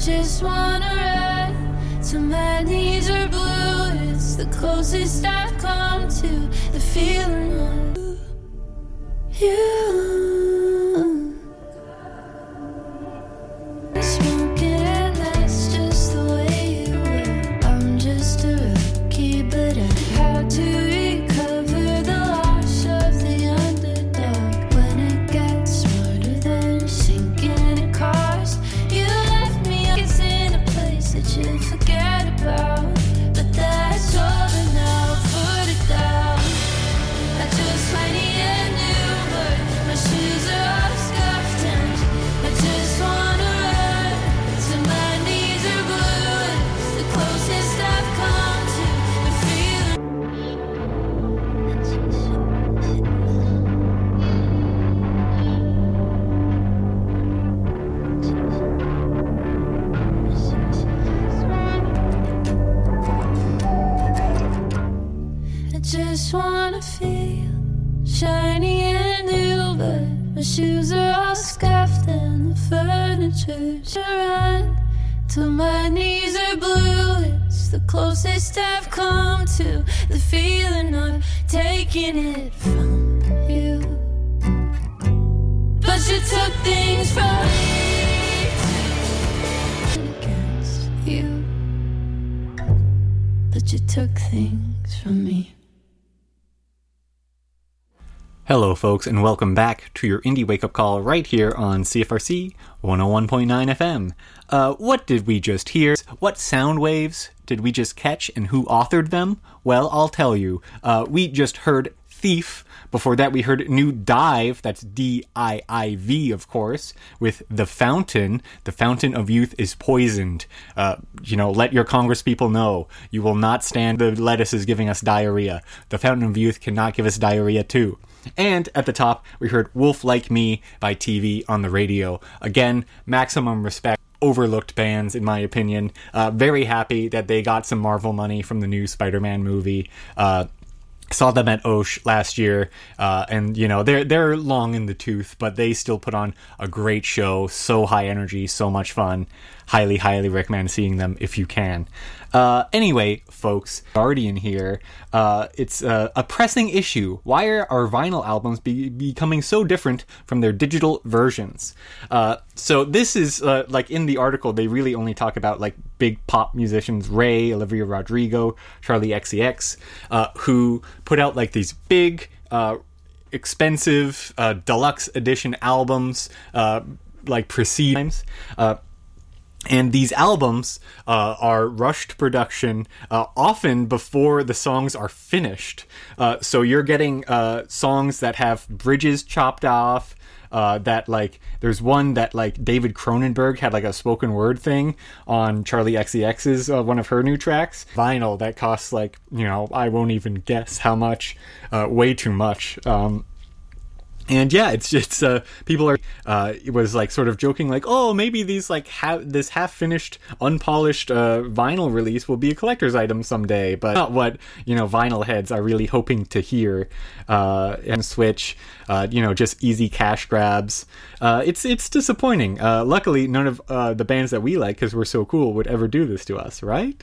just wanna run till my knees are blue. It's the closest I've come to the feeling of you. Smoking and that's just the way you were. I'm just a rookie, but I had to recover the loss of the underdog. When it gets smarter than sinking it cost, you left me it's in a place that you forget about. But that's over now, put it down. I just might need a new word. My shoes are all scuffed and I just wanna run till my knees are blue. It's the closest I've come to the feeling. I just wanna feel shiny and new, but my shoes are all scuffed and the furniture's run till my knees are blue. It's the closest I've come to the feeling of taking it from you. But you took things from me against you. But you took things from me. Hello, folks, and welcome back to your Indie Wake Up Call right here on CFRC 101.9 FM. What did we just hear? What sound waves did we just catch, and who authored them? Well, I'll tell you. We just heard Thief. Before that, we heard New Dive, that's D-I-I-V, of course, with The Fountain. The Fountain of Youth is poisoned. Let your congresspeople know. You will not stand the lettuces giving us diarrhea. The Fountain of Youth cannot give us diarrhea, too. And at the top, we heard Wolf Like Me by TV on the radio. Again, maximum respect. Overlooked bands, in my opinion. Very happy that they got some Marvel money from the new Spider-Man movie. Saw them at Osh last year, and they're long in the tooth, but they still put on a great show. So high energy, so much fun. Highly recommend seeing them if you can. Anyway, folks, Guardian here. It's a pressing issue. Why are our vinyl albums becoming so different from their digital versions? So this is, in the article, they really only talk about, big pop musicians, Ray, Olivia Rodrigo, Charlie XCX, who put out, these big, expensive, deluxe edition albums, Prestige times. And these albums are rushed production, often before the songs are finished. So you're getting songs that have bridges chopped off, there's one that, David Cronenberg had, a spoken word thing on Charlie XCX's, one of her new tracks. Vinyl that costs, I won't even guess how much, way too much. And yeah, it's people are, it was sort of joking oh, maybe these this half-finished, unpolished, vinyl release will be a collector's item someday, but not what, vinyl heads are really hoping to hear, and Switch, just easy cash grabs. It's disappointing. Luckily, none of, the bands that we like, because we're so cool, would ever do this to us, right?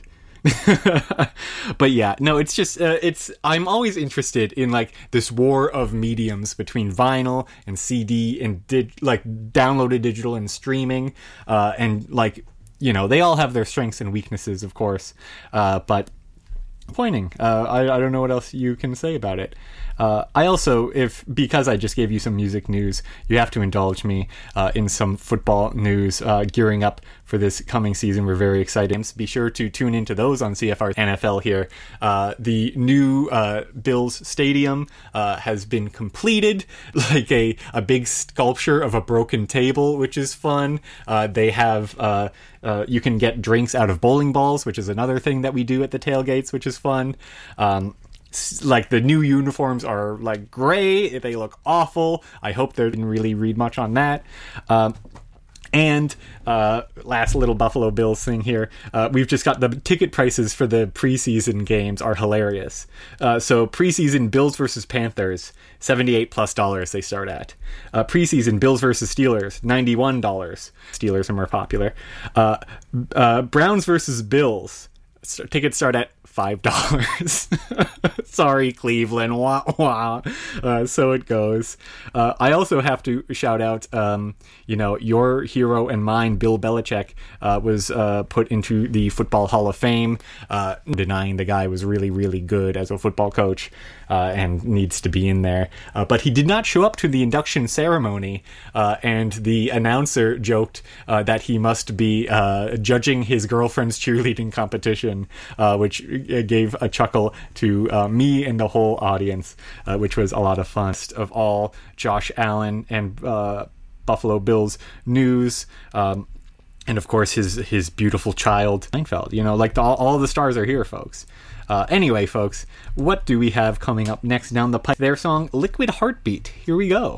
But yeah, no, it's just, I'm always interested in, this war of mediums between vinyl and CD and, downloaded digital and streaming, and, they all have their strengths and weaknesses, of course, but disappointing. I don't know what else you can say about it. I also, because I just gave you some music news, you have to indulge me in some football news, gearing up for this coming season. We're very excited. Be sure to tune into those on CFR NFL here. The new Bills Stadium has been completed, a big sculpture of a broken table, which is fun. They have... you can get drinks out of bowling balls, which is another thing that we do at the tailgates, which is fun. The new uniforms are gray. They look awful. I hope they didn't really read much on that. And last little Buffalo Bills thing here. We've just got the ticket prices for the preseason games are hilarious. So preseason Bills versus Panthers, $78+ they start at. Preseason Bills versus Steelers, $91. Steelers are more popular. Browns versus Bills, tickets start at $5. Sorry, Cleveland. Wah, wah. So it goes. I also have to shout out, your hero and mine, Bill Belichick, was put into the Football Hall of Fame, denying the guy was really, really good as a football coach and needs to be in there. But he did not show up to the induction ceremony, and the announcer joked that he must be judging his girlfriend's cheerleading competition, which gave a chuckle to me and the whole audience, which was a lot of fun. Of all Josh Allen and Buffalo Bills news, and of course his beautiful child Seinfeld. All the stars are here, folks. Anyway, folks, what do we have coming up next down the pipe? Their song Liquid Heartbeat. Here we go.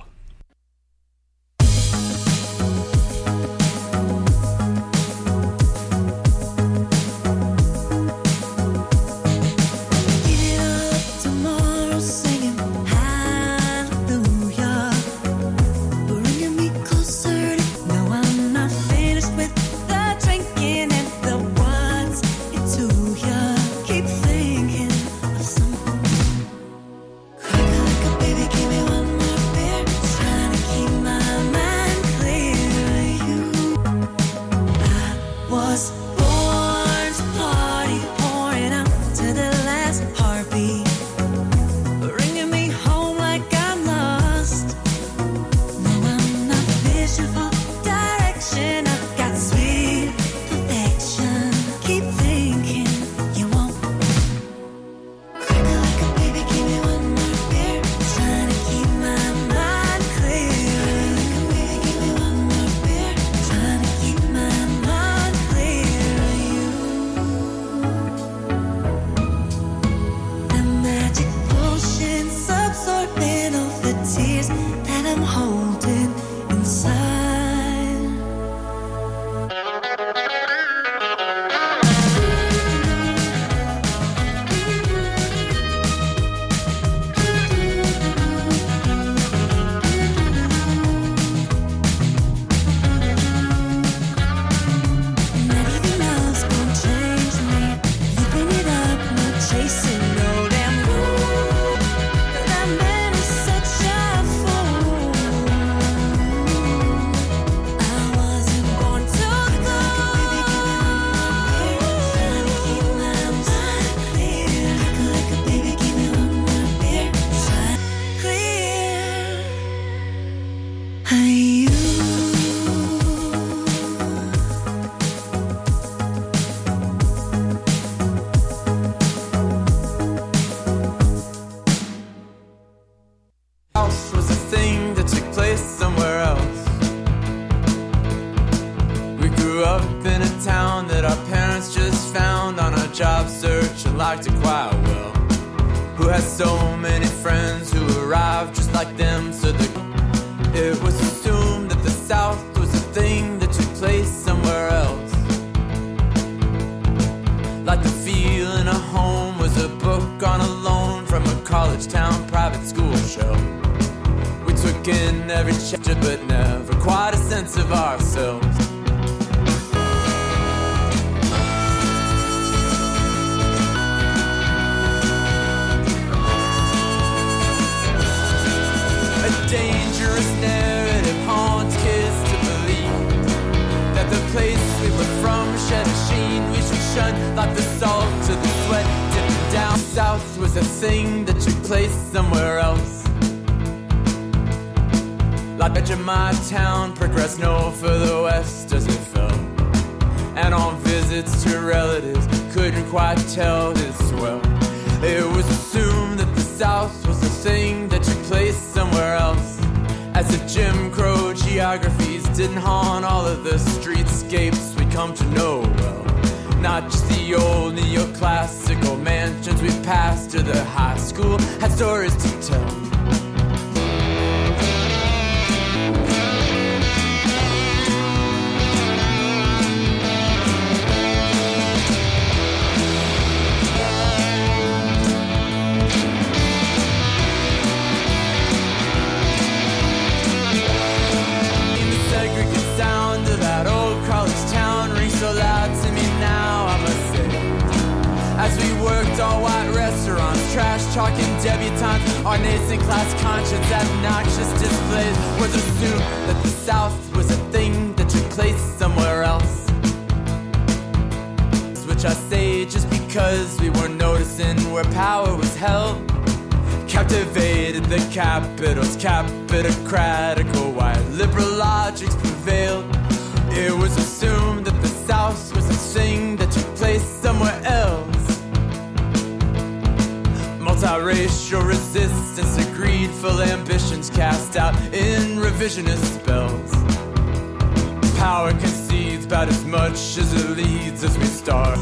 chalking debutantes, our nascent class conscience, obnoxious displays was assumed that the South was a thing that took place somewhere else. Which I say just because we weren't noticing where power was held. Captivated the capital's capitocratical white liberal logics prevailed. It was assumed that the South was a thing that took place somewhere else. Multiracial resistance to greedful ambitions cast out in revisionist spells. Power concedes about as much as it leads as we start.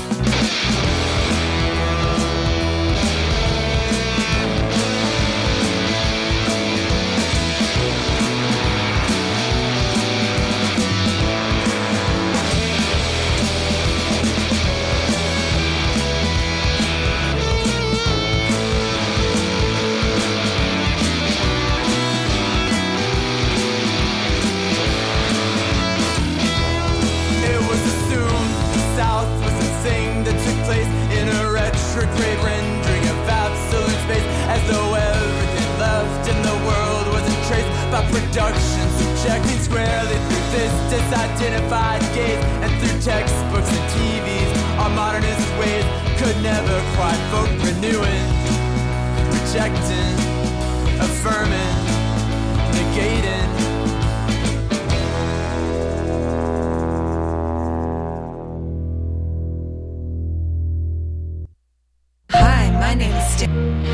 Retrograde rendering of absolute space, as though everything left in the world wasn't traced by production, subjecting squarely through this disidentified gaze, and through textbooks and TVs. Our modernist ways could never quite vote renewing, rejecting, affirming, negating. My name is Steve.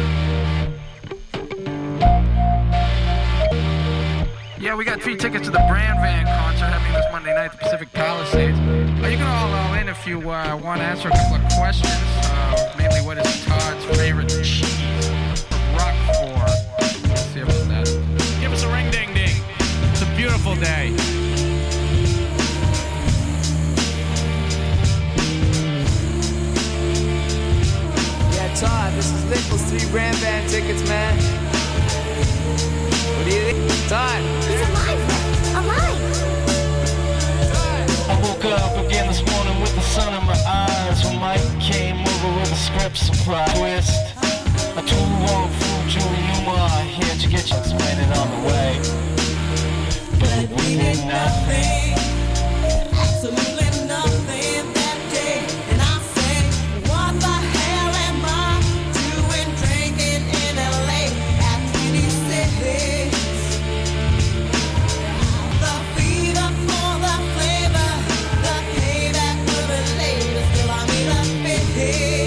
Yeah, we got 3 tickets to the Brand Van concert happening this Monday night at the Pacific Palisades. You can all in if you want to answer a couple of questions. Mainly, what is Todd's favorite cheese from Roquefort? Let's see about that. Give us a ring ding ding. It's a beautiful day. Todd, this is Nichols, 3 Brand Van tickets, man. What do you think? Todd. He's alive! I woke up again this morning with the sun in my eyes when Mike came over with a script supply twist. A too long fool, Julie Newmar here to get you explaining on the way. But we did nothing, absolutely nothing that day. And I said, what the hell am I doing drinking in LA at 26? The fever for the flavor, the payback will be later. Still I need a fix.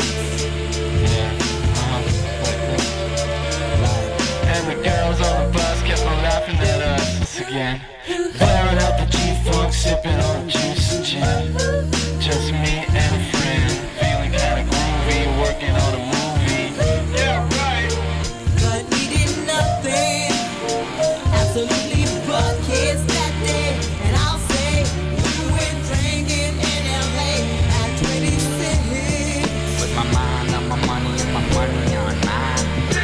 And the girls on the bus kept on laughing at us again. Blaring out the G-Funk, sipping on juice and gin. Just me and a friend, feeling kinda groovy, working on a movie. Yeah, right. But we did nothing, absolutely but kiss that day. And I'll say, we went drinking in LA at 26. With my mind on my money and my money on mine.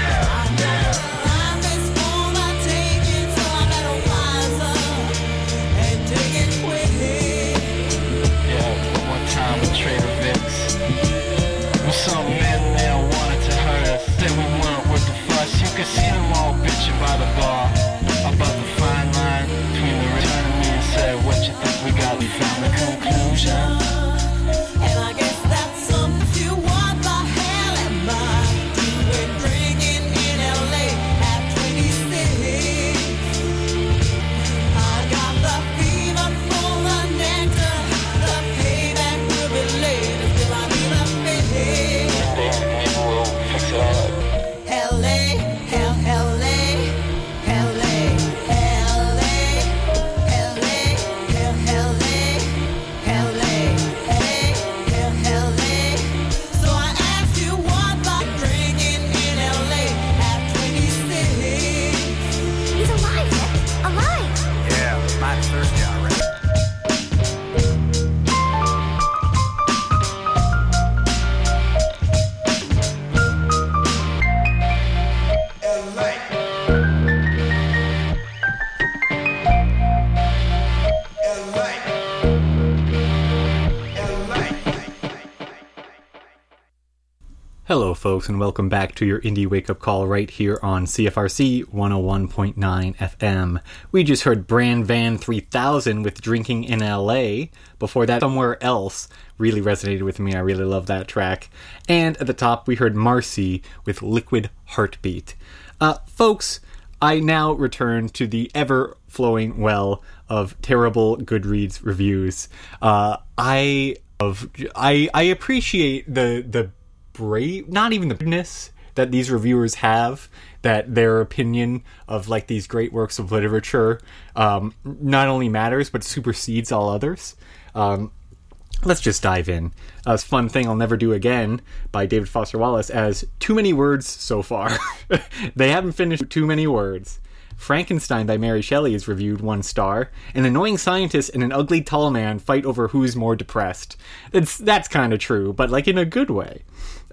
Life is for the taking, so I better wise up and take it quick. Yeah, one more time with Trader Vic's. Hello, folks, and welcome back to your Indie Wake-Up Call right here on CFRC 101.9 FM. We just heard Brand Van 3000 with Drinking in LA. Before that, Somewhere Else really resonated with me. I really love that track. And at the top, we heard Marcy with Liquid Heartbeat. Folks, I now return to the ever-flowing well of terrible Goodreads reviews. I appreciate the brave, not even the goodness that these reviewers have, that their opinion of like these great works of literature not only matters but supersedes all others. Let's just dive in. A Fun Thing I'll Never Do Again by David Foster Wallace as too many words so far. They haven't finished too many words. Frankenstein by Mary Shelley is reviewed 1 star. An annoying scientist and an ugly tall man fight over who's more depressed. That's kind of true, but like in a good way.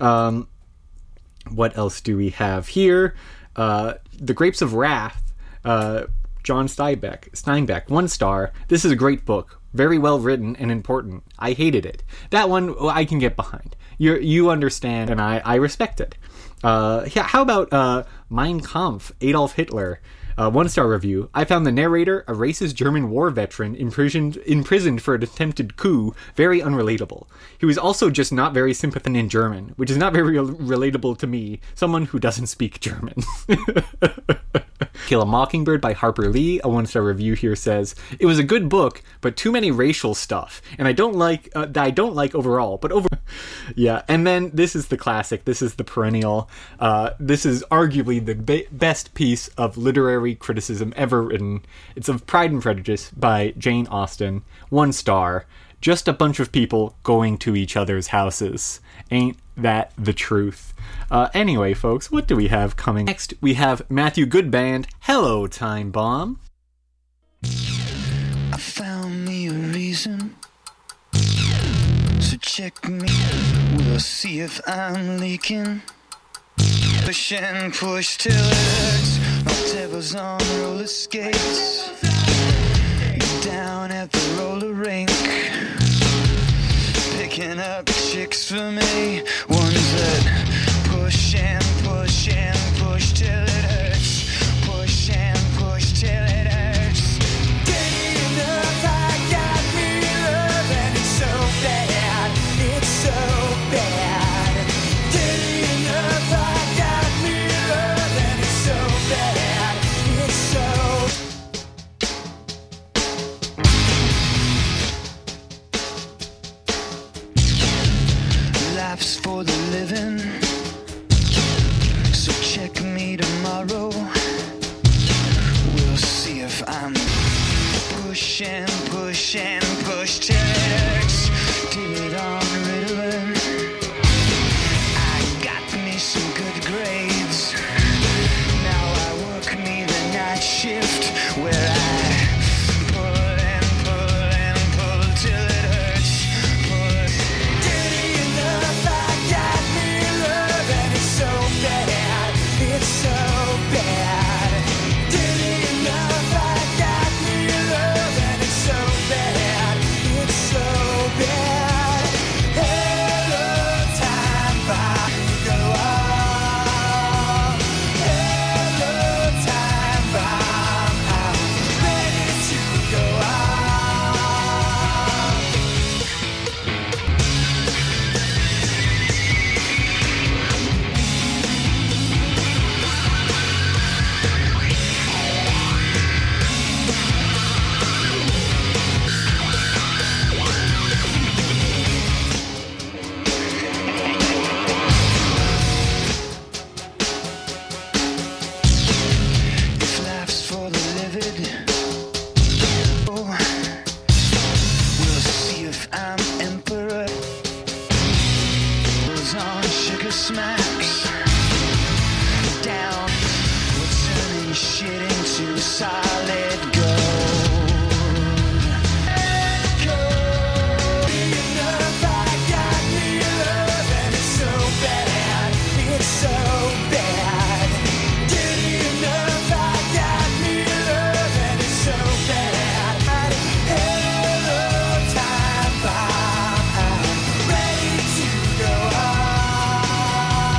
What else do we have here? The Grapes of Wrath, John Steinbeck, 1 star. This is a great book. Very well written and important. I hated it. That one I can get behind. You understand, and I respect it. How about Mein Kampf, Adolf Hitler? 1 star review. I found the narrator, a racist German war veteran imprisoned for an attempted coup, very unrelatable. He was also just not very sympathetic in German, which is not very relatable to me, someone who doesn't speak German. Kill a Mockingbird by Harper Lee, a 1 star review here says, it was a good book, but too many racial stuff, and I don't like overall, but yeah, and then this is the classic, this is the perennial, this is arguably the best piece of literary criticism ever written. It's of Pride and Prejudice by Jane Austen, 1 star. Just a bunch of people going to each other's houses. Ain't that the truth? Anyway, folks, what do we have coming? Next, we have Matthew Goodband, Hello, Time Bomb. I found me a reason, so check me, we'll see if I'm leaking. Push and push till it hurts. My devil's on roller skates. Down at the roller rink, picking up chicks for me. Ones that push and push and push till it hurts. Push and push till it hurts. Dirty enough, I got me love, and it's so bad. It's so bad. Dirty enough, I got me love, and it's so bad. It's so life's for the living, so check me tomorrow. We'll see if I'm push and push and push till it hurts. Did it on Ritalin. I got me some good grades. Now I work me the night shift where I pull and pull and pull till it hurts. Pull. Dirty enough, I got me love, and it's so bad. It's so bad. Dirty enough, I got me love, and it's so bad. It's so bad. Hello, time bomb. Go on. Hello, time bomb. I'm ready to go on. If life's for the livid, oh, we'll see if I'm emperor. Was on sugar smacks. Down, we're turning shit into solid gold. Gold. Enough, I got me love, and it's so bad. It's so bad. Dirty enough, I got me love, and it's so bad. Hello, time bomb. I'm ready to go on.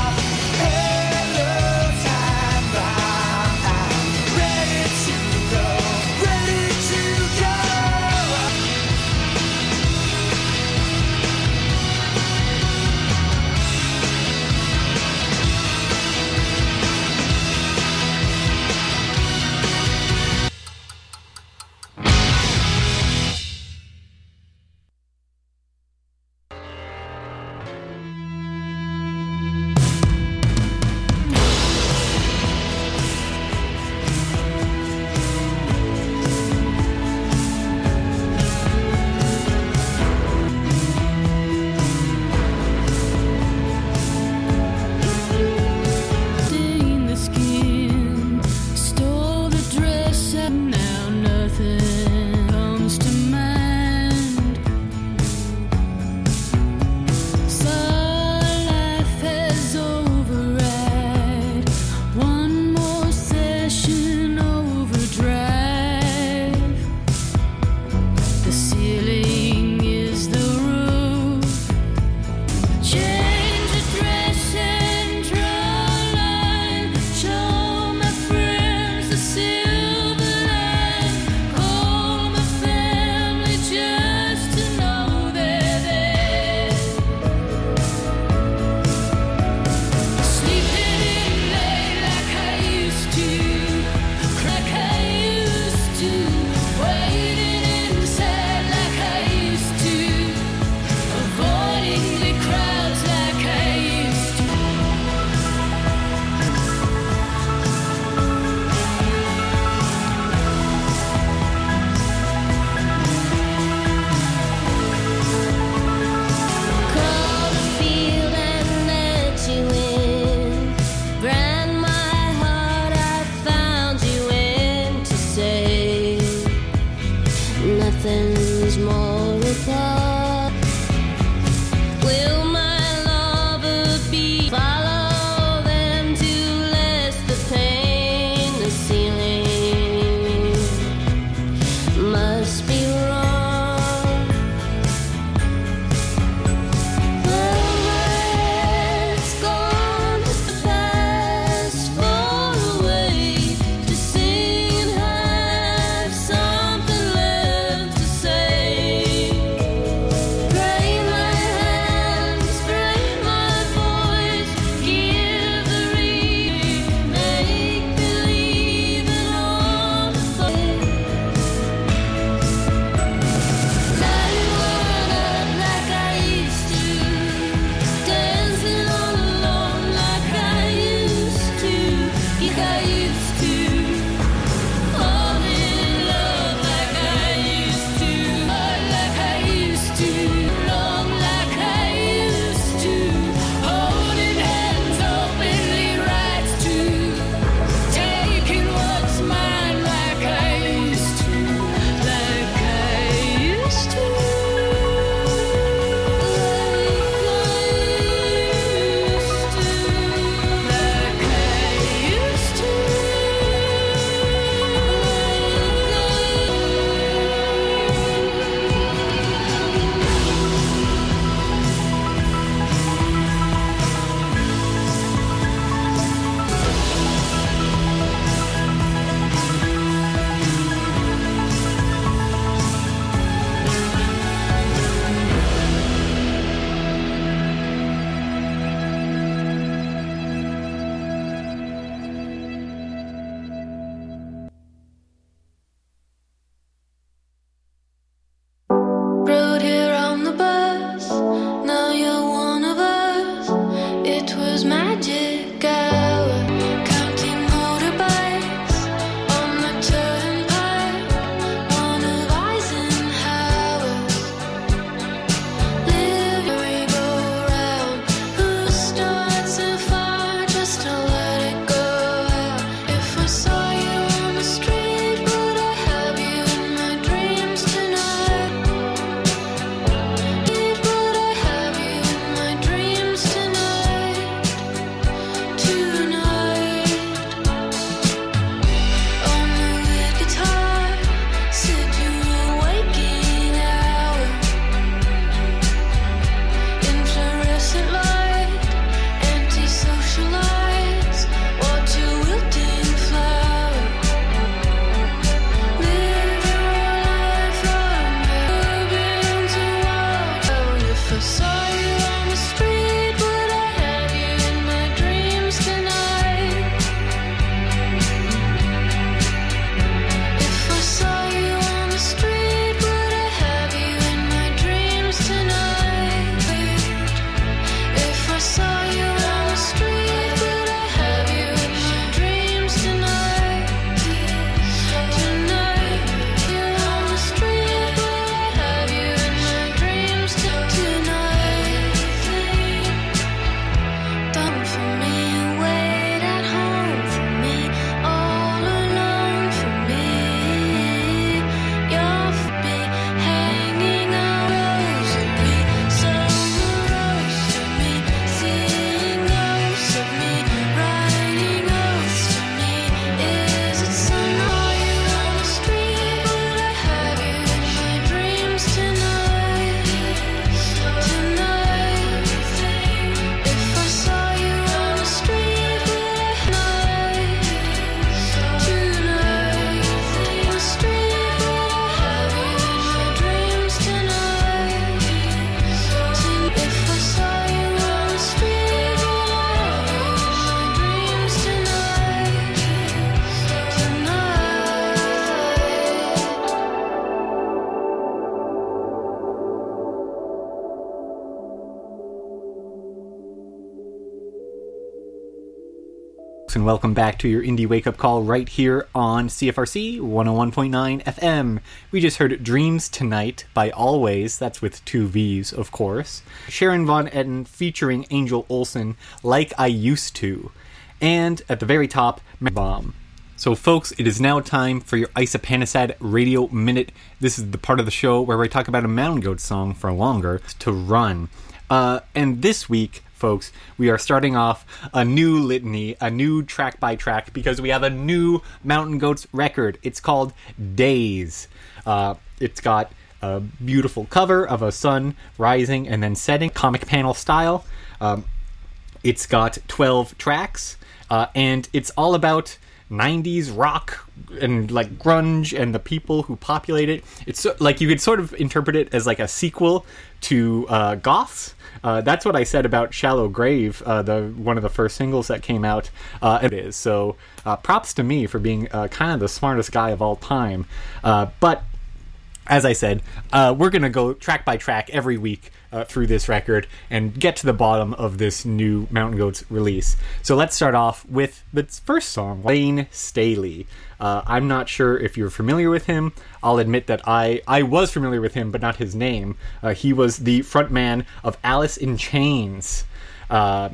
And welcome back to your Indie Wake Up Call right here on CFRC 101.9 FM. We just heard Dreams Tonight by Always, that's with 2 V's, of course. Sharon Von Etten featuring Angel Olsen, Like I Used To. And at the very top, Bomb. So folks, it is now time for your Isapanisad Radio Minute. This is the part of the show where we talk about a Mountain Goat song for longer to run. And this week, folks, we are starting off a new litany, a new track by track, because we have a new Mountain Goats record. It's called Days. It's got a beautiful cover of a sun rising and then setting, comic panel style. It's got 12 tracks, and it's all about 90s rock and like grunge and the people who populate it. It's like you could sort of interpret it as like a sequel to Goths. That's what I said about Shallow Grave, one of the first singles that came out. It is. So props to me for being kind of the smartest guy of all time. But as I said, we're going to go track by track every week through this record and get to the bottom of this new Mountain Goats release. So let's start off with the first song, Layne Staley. I'm not sure if you're familiar with him. I'll admit that I was familiar with him, but not his name. He was the frontman of Alice in Chains, band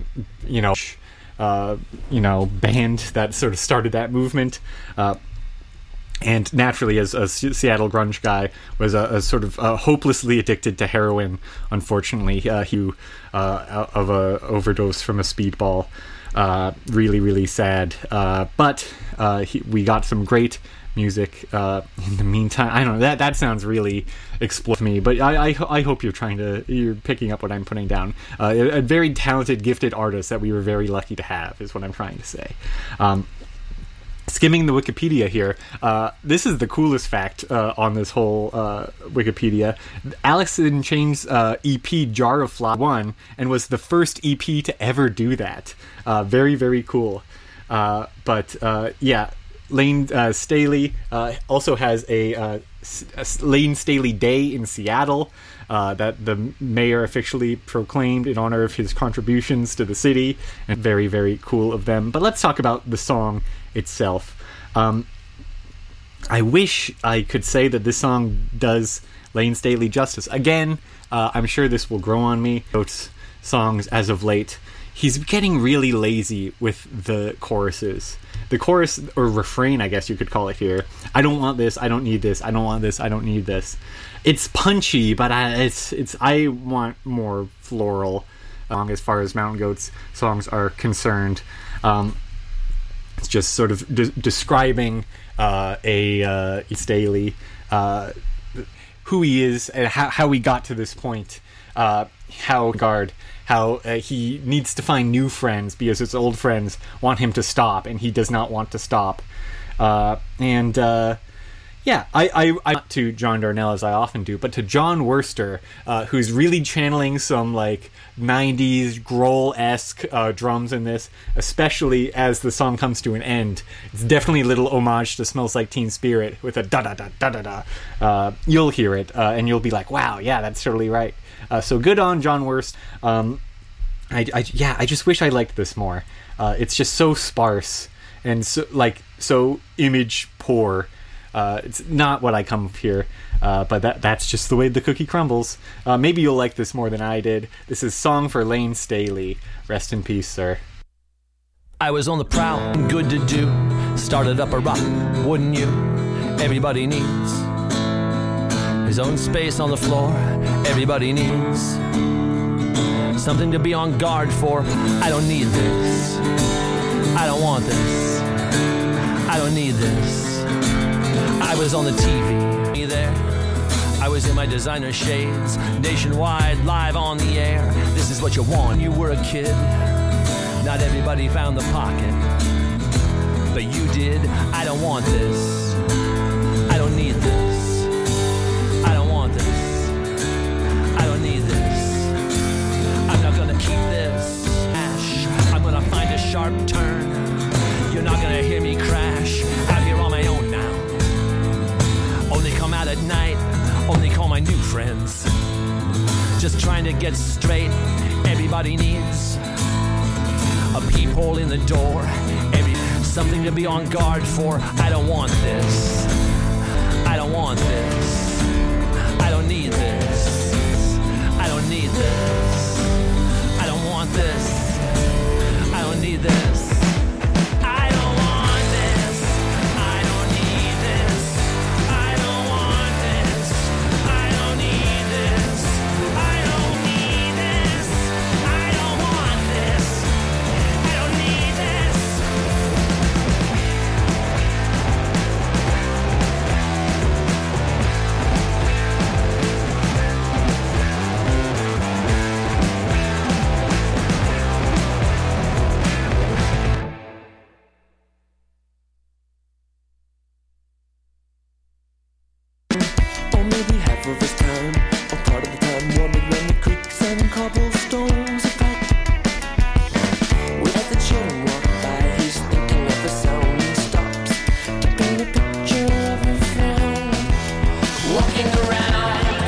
that sort of started that movement. And naturally, as a Seattle grunge guy, was a sort of hopelessly addicted to heroin. Unfortunately, he of a overdose from a speedball. Really, really sad. But we got some great music in the meantime. I don't know, that sounds really exploit me, but I hope you're picking up what I'm putting down. A very talented, gifted artist that we were very lucky to have is what I'm trying to say. Skimming the Wikipedia here, this is the coolest fact on this whole Wikipedia. Alice in Chains EP Jar of Flour won and was the first EP to ever do that. Very, very cool. But Layne Staley also has a Layne Staley Day in Seattle that the mayor officially proclaimed in honor of his contributions to the city, and very, very cool of them. But let's talk about the song itself. I wish I could say that this song does Layne Staley justice. Again, I'm sure this will grow on me. Goats songs as of late, he's getting really lazy with the choruses. The chorus, or refrain, I guess you could call it here. I don't want this, I don't need this, I don't want this, I don't need this. It's punchy, but I want more floral as far as Mountain Goats songs are concerned. It's just sort of describing Staley, who he is, and how we got to this point. How he needs to find new friends because his old friends want him to stop, and he does not want to stop. I not to John Darnielle as I often do, but to John Wurster, who's really channeling some like 90s Grohl-esque drums in this, especially as the song comes to an end. It's definitely a little homage to Smells Like Teen Spirit with a da-da-da-da-da-da. You'll hear it, and you'll be like, wow, yeah, that's totally right. So good on John Wurst. I just wish I liked this more. It's just so sparse and so image poor. It's not what I come here, but that's just the way the cookie crumbles. Maybe you'll like this more than I did. This is Song for Layne Staley. Rest in peace, sir. I was on the prowl, good to do. Started up a rock, wouldn't you? Everybody needs his own space on the floor. Everybody needs something to be on guard for. I don't need this. I don't want this. I don't need this. I was on the TV there. I was in my designer shades, nationwide, live on the air. This is what you want. You were a kid. Not everybody found the pocket, but you did. I don't want this. I don't need this. I don't want this. I don't need this. I'm not gonna keep this ash. I'm gonna find a sharp turn. You're not gonna hear me crash. Out here on my own now. Only come out at night. Only call my new friends. Just trying to get straight. Everybody needs a peephole in the door. Everybody something to be on guard for. I don't want this. I don't want this. I don't need this. I don't need this. I don't want this. I don't need this. I don't want this. I don't need this. I don't want this. I don't need this. I don't need this. I don't want this. I don't need this. Or maybe half of his time, or part of the time, wandering around the creeks and cobblestones. In fact, we let the children walk by, he's thinking of the sound and stops to paint a picture of a frown. Walking around.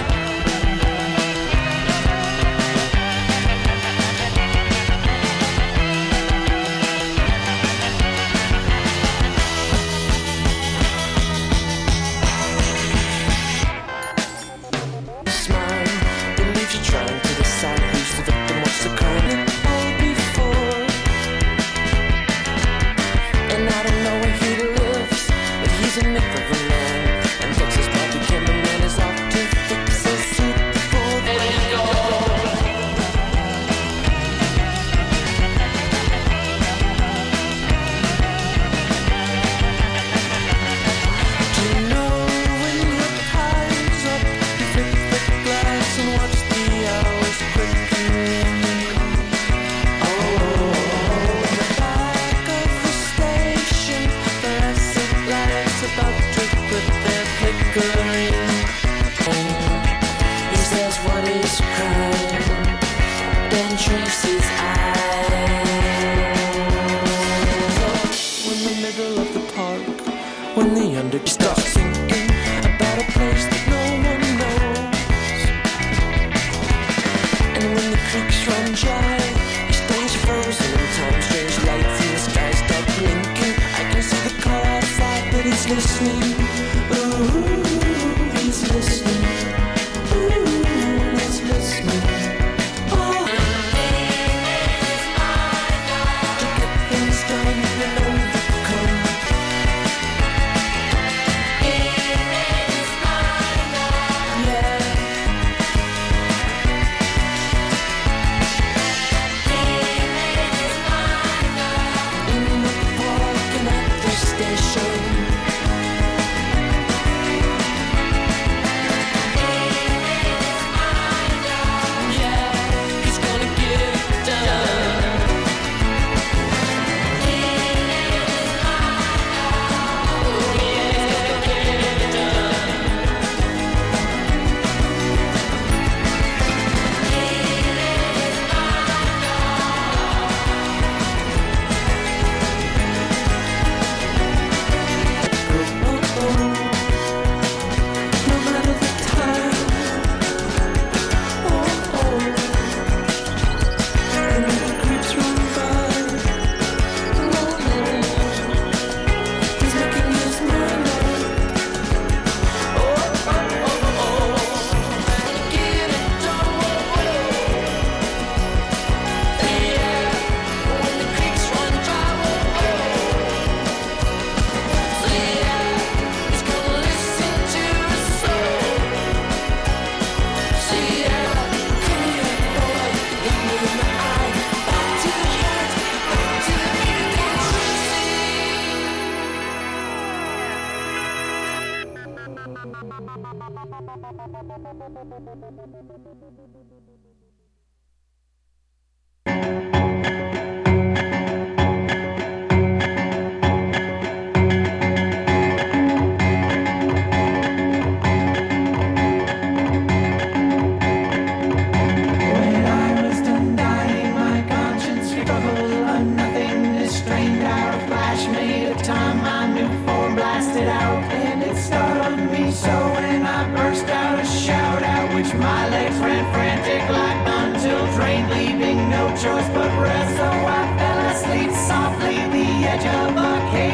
Smile, believes you're trying to decide who's the victim, what's the crime. All before, and I don't know where he lives, but he's a myth of a man, and Texas Bobby cameraman is off to fix his suit before they go. Do you know when your time's up, you flip the glass and watch the hours quickening. Oh, in the back of the station, the exit lights about to quit their flickering. He says, what is crime? Then traces eyes. In the middle of the park, when the under starts thinking about a place that no one knows, and when the creeks run dry, he stays frozen in time. Strange lights in the sky start blinking. I can see the car outside, but he's listening. Ooh, he's listening. Ooh, he's listening. Oh, to get things done and overcome. My legs ran frantic like until drained, leaving no choice but rest. So I fell asleep softly at the edge of a cave.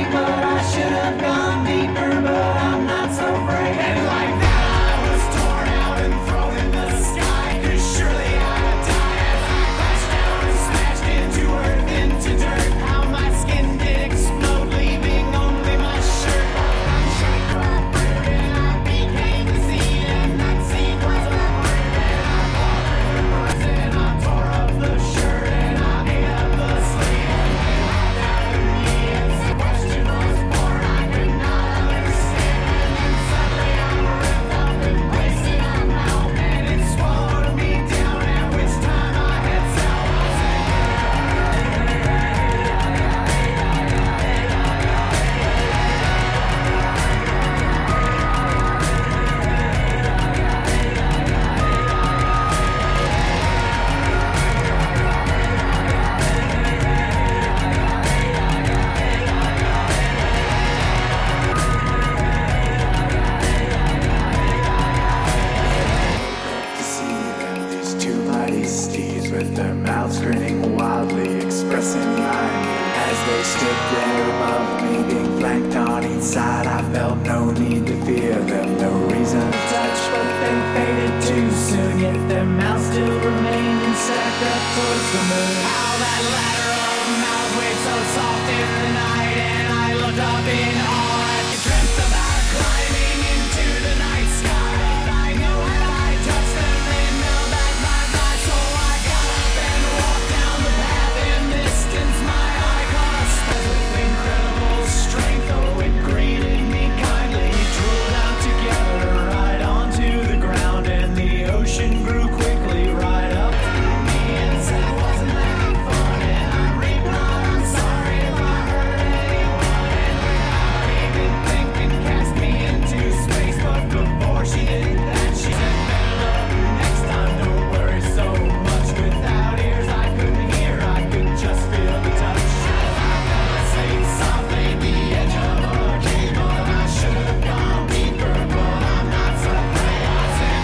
clouds grinning wildly, expressing life. As they stood there above me, being flanked on each side, I felt no need to fear them, no reason to touch, but they faded too soon. Yet their mouths still remained and stacked up towards the moon. How that ladder of mouth waved so soft in the night, and I looked up in awe as I dreamt about climbing into the night sky. But I knew when I touched them, they'd melt at my thigh, so I got up and walked down the path. In distance, my eye caught a speck with incredible strength. Oh, it greeted me kindly, drooled out together right onto the ground, and the ocean grew quickly right up me and said, "Wasn't that fun?" And I replied, "I'm sorry if I hurt anyone," and without even thinking, cast me into space. But before she did that, she said, "Better luck next time, don't worry so much." Without ears, I couldn't hear, I could just feel the touch. I fell asleep softly at the edge of a cave, but I should have gone deeper, but I'm not so brave. I said,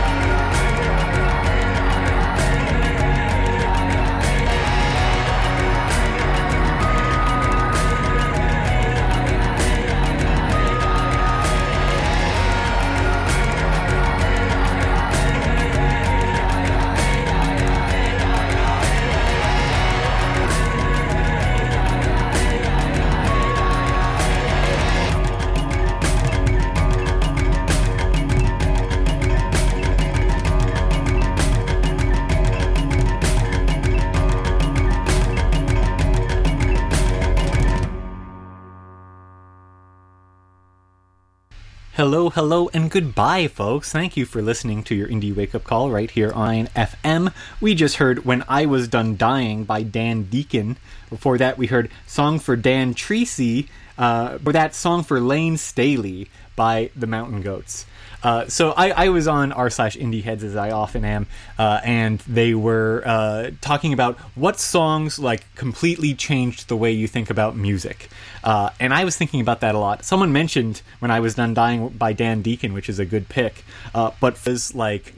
Hello, hello, and goodbye, folks. Thank you for listening to your Indie Wake Up Call right here on FM. We just heard When I Was Done Dying by Dan Deacon. Before that, we heard Song for Dan Treacy, or that Song for Lane Staley by the Mountain Goats. So I was on r/indie heads, as I often am, and they were talking about what songs like completely changed the way you think about music. And I was thinking about that a lot. Someone mentioned When I Was Done Dying by Dan Deacon, which is a good pick, but was like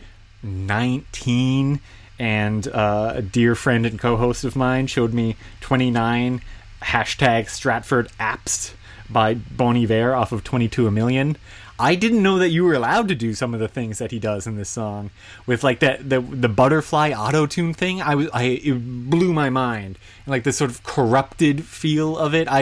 19, and a dear friend and co-host of mine showed me 29 #Stratford Apps by Bon Iver off of 22 A Million. I didn't know that you were allowed to do some of the things that he does in this song with like that the butterfly auto-tune thing. It blew my mind, and like the sort of corrupted feel of it.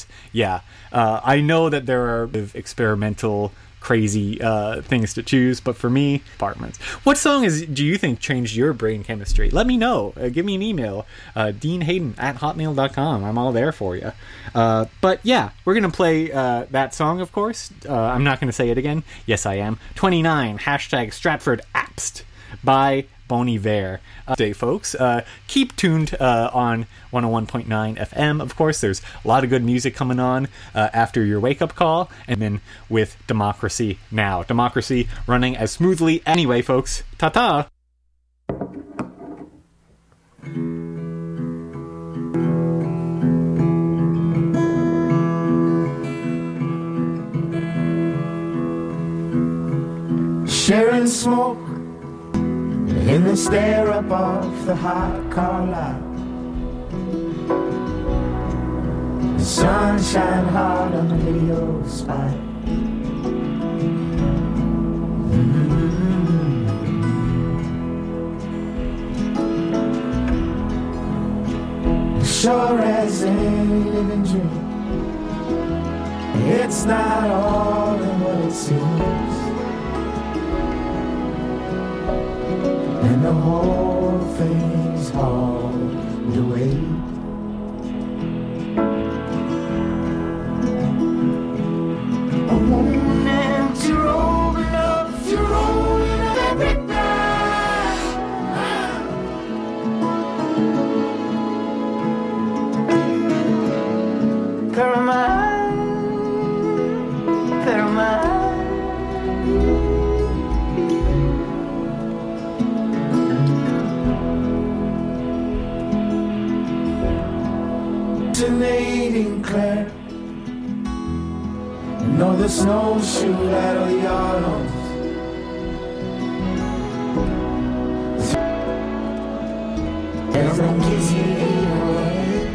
I know that there are experimental crazy things to choose, but for me, apartments. What song do you think changed your brain chemistry? Let me know. Give me an email, deanhayden@hotmail.com. I'm all there for you. But yeah, we're gonna play that song, of course. I'm not gonna say it again. Yes, I am. 29 #Stratford Apps by Bon Iver. Today, folks, keep tuned on 101.9 FM. Of course, there's a lot of good music coming on after your wake-up call, and then with Democracy Now! Democracy running as smoothly anyway, folks. Ta-ta! Sharing smoke in the stare up of the hot car lot. The sun shine hard on the video spot. Sure as any living dream, it's not all in what it seems. And the whole thing's hauled away. A woman and you're old enough, you're old enough every night. Caramel, caramel. Fascinating Claire, you know the snowshoe out of the autumn. Gentlemen kiss you away.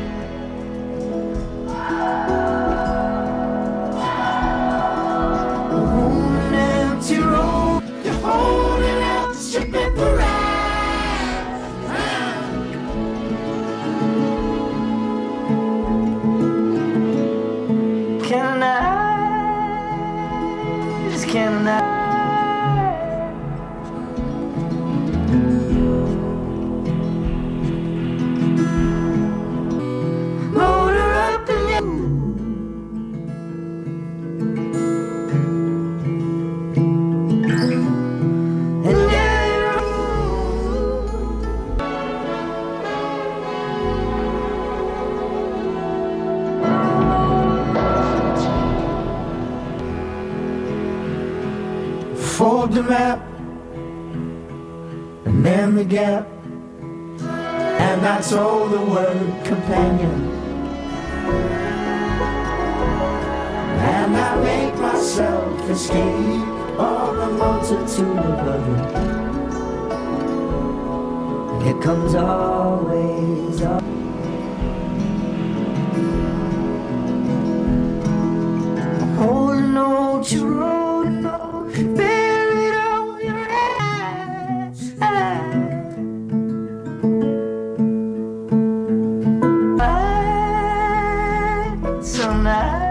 On an empty road, you're holding out the shipping parade. Can I? Motor up and fold the map and then the gap, and I told the word companion, and I make myself escape all the multitude of others. It comes always up. Holding on to road and all buried on your ass. So nice.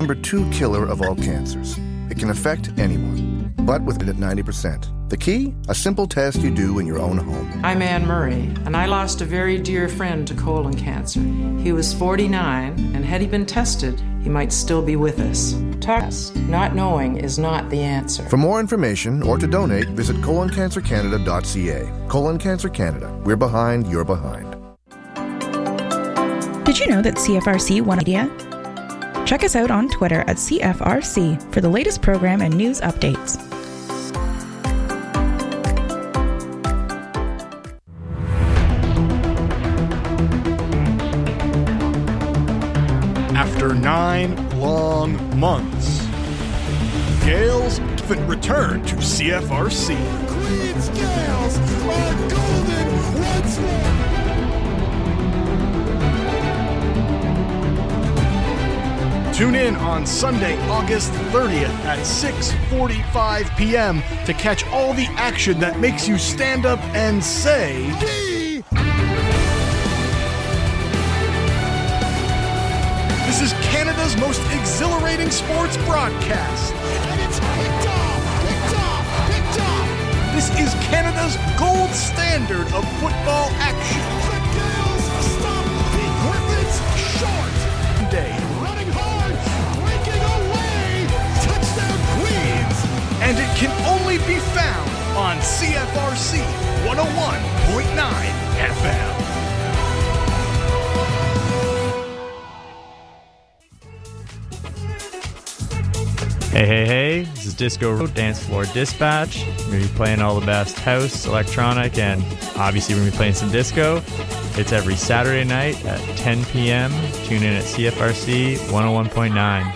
number 2 killer of all cancers. It can affect anyone, but with it at 90%. The key? A simple test you do in your own home. I'm Anne Murray, and I lost a very dear friend to colon cancer. He was 49, and had he been tested, he might still be with us. Test. Not knowing is not the answer. For more information or to donate, visit coloncancercanada.ca. Colon Cancer Canada. We're behind, you're behind. Did you know that CFRC won media? Check us out on Twitter at CFRC for the latest program and news updates. After 9 long months, Gales haven't returned to CFRC. Queen's Gales are golden once more. Tune in on Sunday, August 30th at 6:45 p.m. to catch all the action that makes you stand up and say, This is Canada's most exhilarating sports broadcast. And it's picked off. This is Canada's gold standard of football action. The Gales stop the Griffins short. Day. Running hard, breaking away. Touchdown Queens. And it can only be found on CFRC 101.9 FM. Hey, this is Disco Road Dance Floor Dispatch. We're going to be playing all the best house, electronic, and obviously we're going to be playing some disco. It's every Saturday night at 10 p.m. Tune in at CFRC 101.9.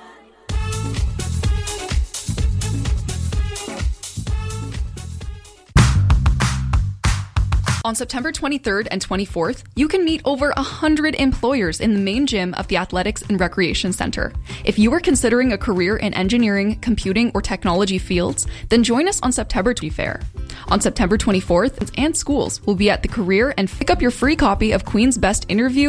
On September 23rd and 24th, you can meet over 100 employers in the main gym of the Athletics and Recreation Center. If you are considering a career in engineering, computing, or technology fields, then join us on September 20 Fair. On September 24th, and schools will be at the career and pick up your free copy of Queen's Best Interview